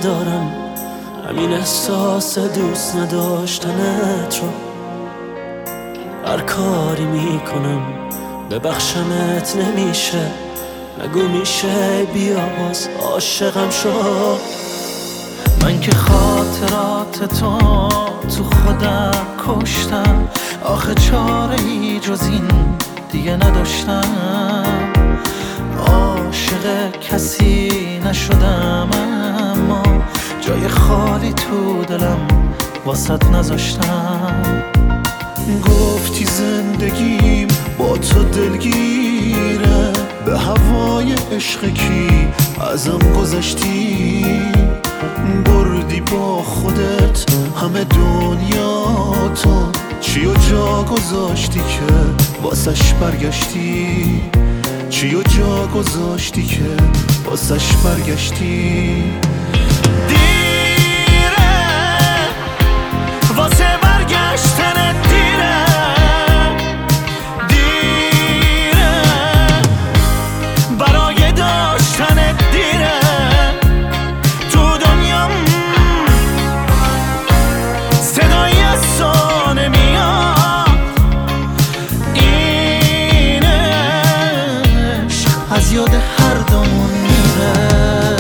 ندارم همین احساس دوست نداشتنت رو. هر کاری میکنم ببخشمت نمیشه، نگو میشه بیا باز عاشقم شو. من که خاطرات تو خودم کشتم، آخه چاره ای جز این دیگه نداشتم. عاشق کسی نشدم اما جای خالی تو دلم واسط نذاشتم. گفتی زندگیم با تو دلگیره، به هوای عشق کی ازم گذشتی. بردی با خودت همه دنیا تو، چی و جا گذاشتی که واسش برگشتی. چی و جا گذاشتی که واسش برگشتی. دیره واسه برگشتن، دیره دیره برای داشتن، دیره تو دنیام صدای از تو نمیاد. این عشق از یاد هر دومون میره.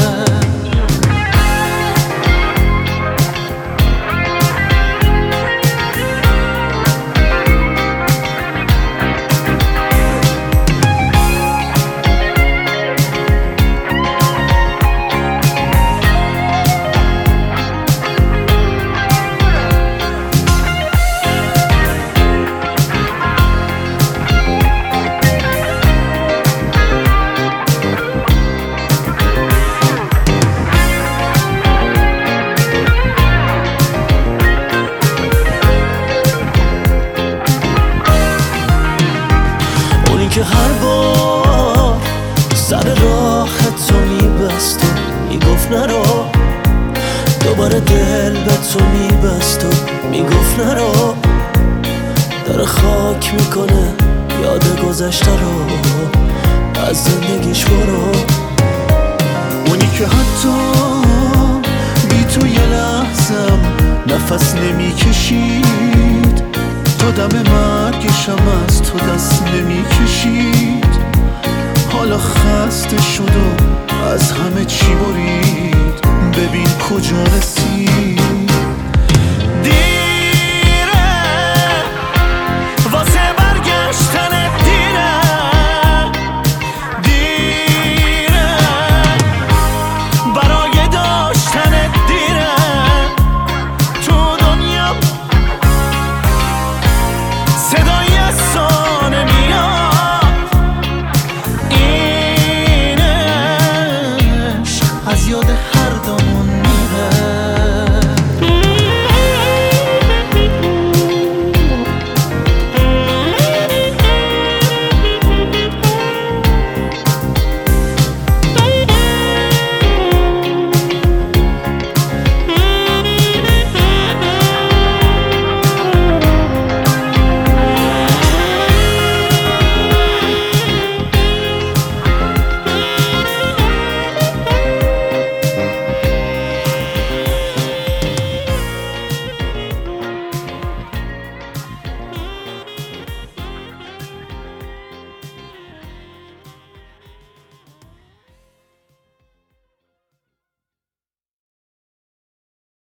که هر بار سر راه تو میبست و میگفت نرو، دوباره دل به تو میبست و میگفت نرو. داره خاک میکنه یاد گذشته رو، از زندگیش برو. اونی که حتی بی تو یه لحظم نفس نمیکشید، تا دم مرگشم از تو دست نمیکشید. حالا خسته شد و از همه چی برید، ببین کجا رسید.